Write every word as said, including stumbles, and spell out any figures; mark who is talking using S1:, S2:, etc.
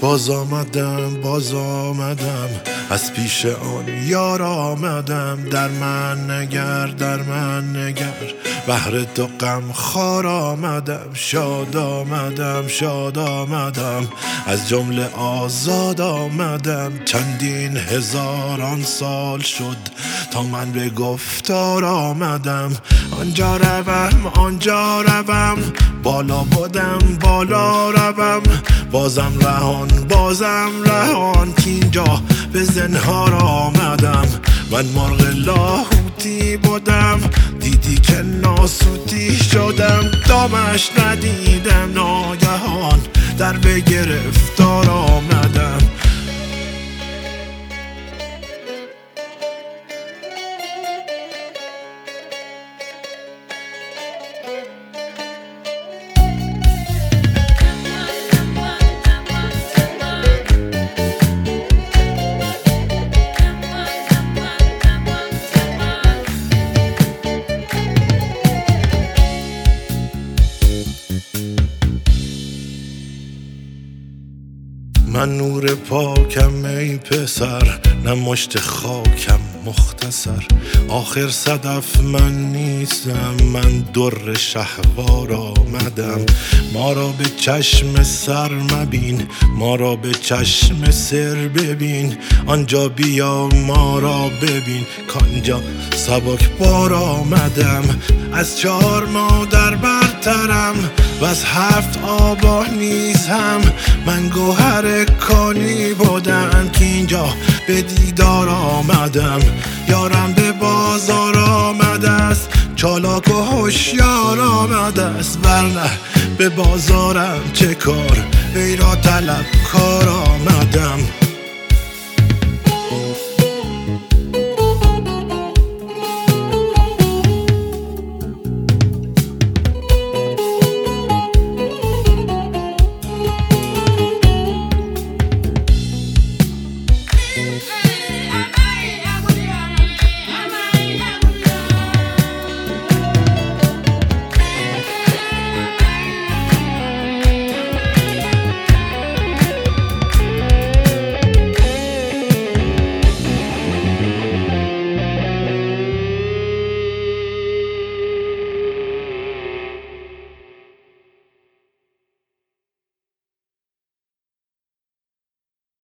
S1: باز آمدم باز آمدم از پیش آن یار آمدم. در من نگر در من نگر بهر تو غم خوار آمدم. شاد آمدم شاد آمدم از جمله آزاد آمدم. چندین هزاران سال شد تا من به گفتار آمدم. آنجا روم آنجا روم بالا بودم بالا روم. بازم رهان بازم رهان کینجا به زنهار آمدم. من مرغ لاهوتی بودم دیدی که ناسوتی شدم. دامش ندیدم ناگهان در به گرفتار آمدم. من نور پاکم ای پسر نه مشت خاکم مختصر. آخر صدف من نیستم من در شهوار آمدم. ما را به چشم سر مبین ما را به چشم سر ببین. آنجا بیا ما را ببین کانجا سبک بار آمدم. از چهار مادر برترم و از هفت آبا نیز هم. من گوهر کانی بودم که اینجا به دیدار آمدم. یارم به بازار آمده است چالاک و هوشیار آمده است. ورنه به بازارم چه کار ای را طلب کار آمدم.